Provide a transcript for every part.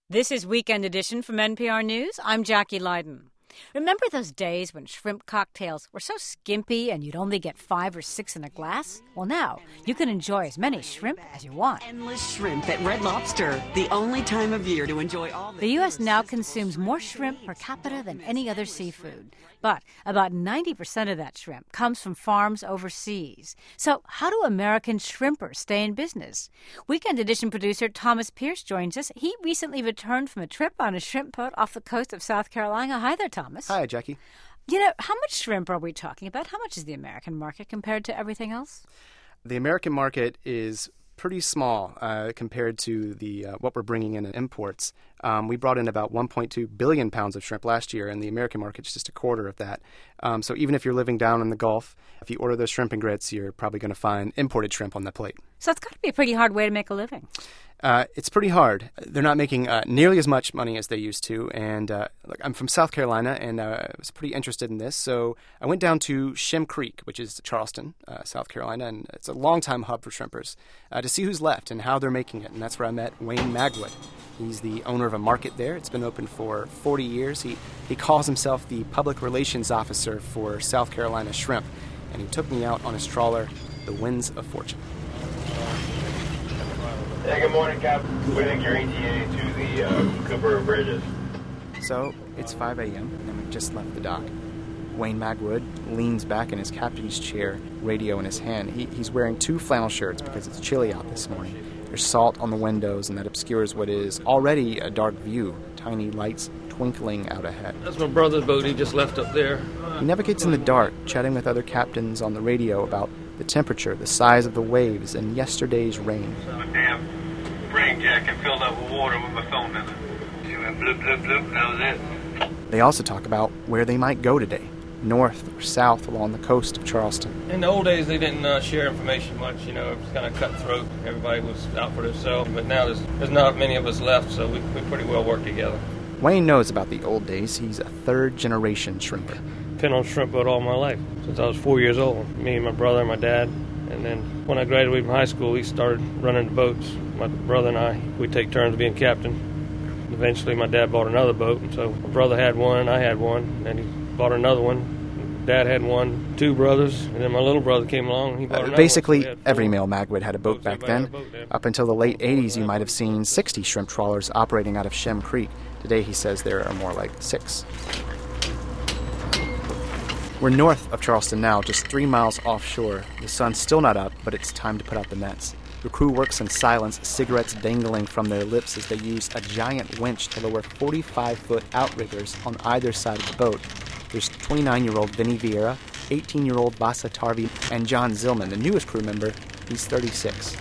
This is Weekend Edition from NPR News. I'm Jackie Leiden. Remember those days when shrimp cocktails were so skimpy and you'd only get 5 or 6 in a glass? Well, now you can enjoy as many shrimp as you want. Endless shrimp at Red Lobster, the only time of year to enjoy all the U.S. now consumes more shrimp per capita than any other seafood. But about 90% of that shrimp comes from farms overseas. So how do American shrimpers stay in business? Weekend Edition producer Thomas Pierce joins us. He recently returned from a trip on a shrimp boat off the coast of South Carolina. Hi there, Thomas. Hi, Jackie. You know, how much shrimp are we talking about? How much is the American market compared to everything else? The American market is pretty small compared to the what we're bringing in imports. We brought in about 1.2 billion pounds of shrimp last year, and the American market's just a quarter of that. So even if you're living down in the Gulf, if you order those shrimp and grits, you're probably going to find imported shrimp on the plate. So it's got to be a pretty hard way to make a living. It's pretty hard. They're not making nearly as much money as they used to. And look, I'm from South Carolina, and I was pretty interested in this. So I went down to Shem Creek, which is Charleston, South Carolina, and it's a long-time hub for shrimpers, to see who's left and how they're making it. And that's where I met Wayne Magwood. He's the owner of a market there. It's been open for 40 years. He calls himself the public relations officer for South Carolina shrimp. And he took me out on his trawler, the Winds of Fortune. Hey, good morning, Captain. Waiting your ETA to the Cooper Bridges. So, it's 5 a.m., and we've just left the dock. Wayne Magwood leans back in his captain's chair, radio in his hand. He's wearing 2 flannel shirts because it's chilly out this morning. There's salt on the windows, and that obscures what is already a dark view, tiny lights twinkling out ahead. That's my brother's boat. He just left up there. He navigates in the dark, chatting with other captains on the radio about the temperature, the size of the waves, and yesterday's rain. My damn brain jacket filled up with water with my phone in it. She went bloop, bloop, bloop, that was it. They also talk about where they might go today, north or south along the coast of Charleston. In the old days, they didn't share information much, you know, it was kind of cutthroat. Everybody was out for themselves, but now there's not many of us left, so we pretty well work together. Wayne knows about the old days. He's a third-generation shrimper. Been on shrimp boat all my life, since I was 4 years old. Me and my brother and my dad. And then when I graduated from high school, we started running the boats. My brother and I, we take turns being captain. Eventually, my dad bought another boat, and so my brother had one, I had one, and he bought another one. Dad had one, 2 brothers, and then my little brother came along, and he bought another Basically, one. So every male Magwood had a boat back then. Up until the late 80s, you might have seen 60 shrimp trawlers operating out of Shem Creek. Today, he says there are more like 6. We're north of Charleston now, just 3 miles offshore. The sun's still not up, but it's time to put out the nets. The crew works in silence, cigarettes dangling from their lips as they use a giant winch to lower 45-foot outriggers on either side of the boat. There's 29-year-old Vinny Vieira, 18-year-old Vasa Tarvi, and John Zillman, the newest crew member. He's 36.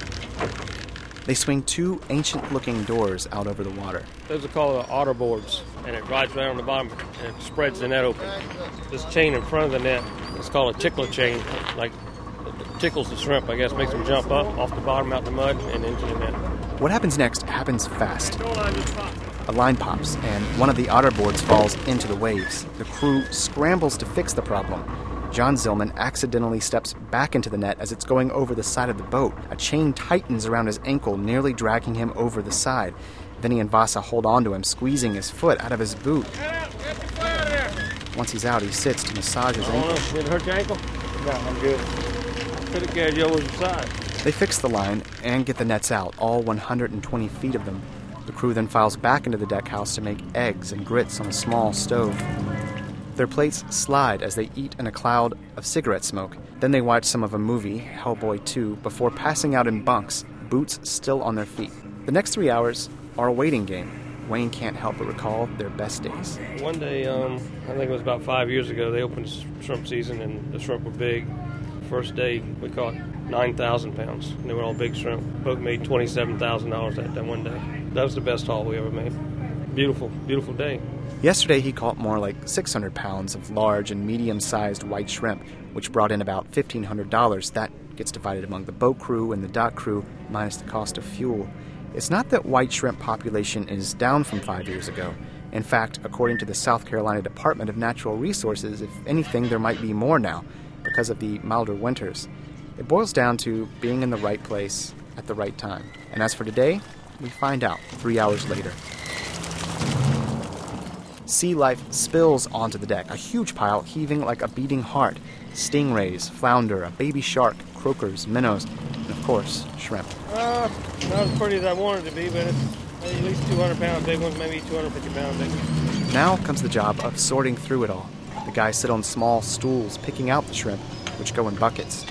They swing 2 ancient-looking doors out over the water. Those are called otter boards, and it rides right on the bottom and it spreads the net open. This chain in front of the net is called a tickler chain, like it tickles the shrimp, I guess, makes them jump up off the bottom out the mud and into the net. What happens next happens fast. A line pops, and one of the otter boards falls into the waves. The crew scrambles to fix the problem. John Zillman accidentally steps back into the net as it's going over the side of the boat. A chain tightens around his ankle, nearly dragging him over the side. Vinny and Vasa hold on to him, squeezing his foot out of his boot. Once he's out, he sits to massage his ankle. Did it hurt your ankle? No, I'm good. Could have carried you over the side. They fix the line and get the nets out, all 120 feet of them. The crew then files back into the deck house to make eggs and grits on a small stove. Their plates slide as they eat in a cloud of cigarette smoke. Then they watch some of a movie, Hellboy 2, before passing out in bunks, boots still on their feet. The next 3 hours are a waiting game. Wayne can't help but recall their best days. One day, I think it was about 5 years ago, they opened shrimp season and the shrimp were big. First day, we caught 9,000 pounds. They were all big shrimp. Both made $27,000 that one day. That was the best haul we ever made. Beautiful, beautiful day. Yesterday, he caught more like 600 pounds of large and medium-sized white shrimp, which brought in about $1,500. That gets divided among the boat crew and the dock crew, minus the cost of fuel. It's not that white shrimp population is down from 5 years ago. In fact, according to the South Carolina Department of Natural Resources, if anything, there might be more now because of the milder winters. It boils down to being in the right place at the right time. And as for today, We find out 3 hours later. Sea life spills onto the deck, a huge pile heaving like a beating heart. Stingrays, flounder, a baby shark, croakers, minnows, and of course, shrimp. Not as pretty as I wanted it to be, but it's at least 200-pound big ones, maybe 250-pound big ones. Now comes the job of sorting through it all. The guys sit on small stools picking out the shrimp, which go in buckets.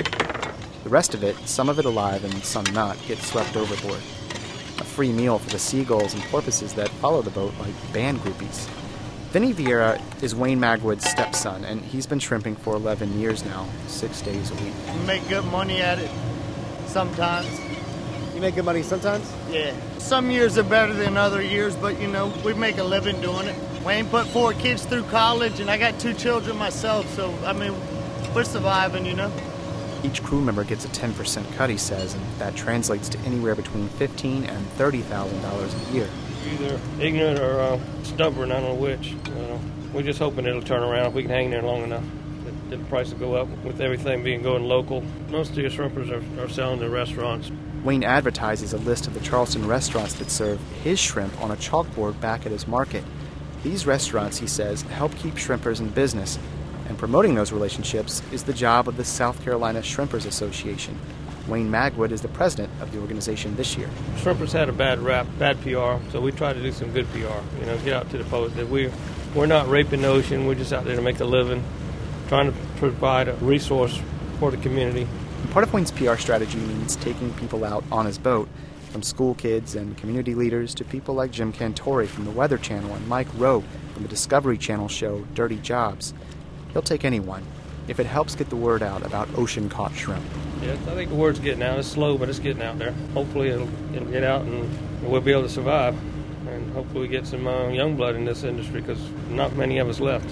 The rest of it, some of it alive and some not, gets swept overboard. A free meal for the seagulls and porpoises that follow the boat like band groupies. Vinny Vieira is Wayne Magwood's stepson, and he's been shrimping for 11 years now, 6 days a week. We make good money at it sometimes. You make good money sometimes? Yeah. Some years are better than other years, but, we make a living doing it. Wayne put 4 kids through college, and I got 2 children myself, so, we're surviving, Each crew member gets a 10% cut, he says, and that translates to anywhere between $15,000 and $30,000 a year. Either ignorant or stubborn, I don't know which. We're just hoping it'll turn around if we can hang there long enough. The price will go up with everything going local. Most of your shrimpers are selling to restaurants. Wayne advertises a list of the Charleston restaurants that serve his shrimp on a chalkboard back at his market. These restaurants, he says, help keep shrimpers in business, and promoting those relationships is the job of the South Carolina Shrimpers Association. Wayne Magwood is the president of the organization this year. Shrimpers had a bad rap, bad PR, so we try to do some good PR, get out to the post that we're not raping the ocean, we're just out there to make a living, trying to provide a resource for the community. And part of Wayne's PR strategy means taking people out on his boat, from school kids and community leaders to people like Jim Cantori from the Weather Channel and Mike Rowe from the Discovery Channel show Dirty Jobs. He'll take anyone if it helps get the word out about ocean-caught shrimp. Yeah, I think the word's getting out. It's slow, but it's getting out there. Hopefully it'll get out and we'll be able to survive. And hopefully we get some young blood in this industry because not many of us left.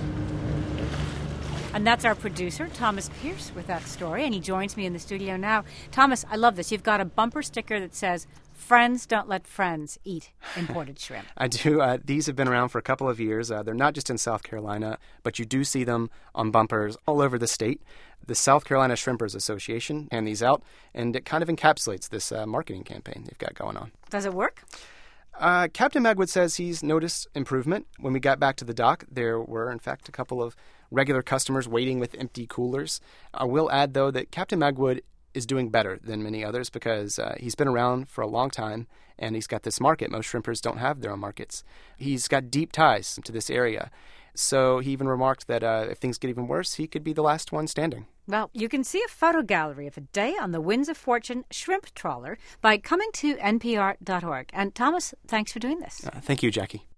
And that's our producer, Thomas Pierce, with that story. And he joins me in the studio now. Thomas, I love this. You've got a bumper sticker that says, "Friends don't let friends eat imported shrimp." I do. These have been around for a couple of years. They're not just in South Carolina, but you do see them on bumpers all over the state. The South Carolina Shrimpers Association hand these out, and it kind of encapsulates this marketing campaign they've got going on. Does it work? Captain Magwood says he's noticed improvement. When we got back to the dock, there were, in fact, a couple of regular customers waiting with empty coolers. I will add, though, that Captain Magwood is doing better than many others because he's been around for a long time and he's got this market. Most shrimpers don't have their own markets. He's got deep ties to this area. So he even remarked that if things get even worse, he could be the last one standing. Well, you can see a photo gallery of a day on the Winds of Fortune shrimp trawler by coming to npr.org. And Thomas, thanks for doing this. Thank you, Jackie.